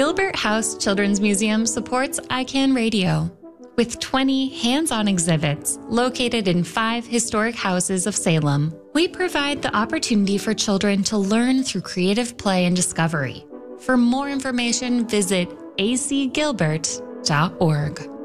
Gilbert House Children's Museum supports ICANN Radio with 20 hands-on exhibits located in 5 historic houses of Salem. We provide the opportunity for children to learn through creative play and discovery. For more information, visit acgilbert.org.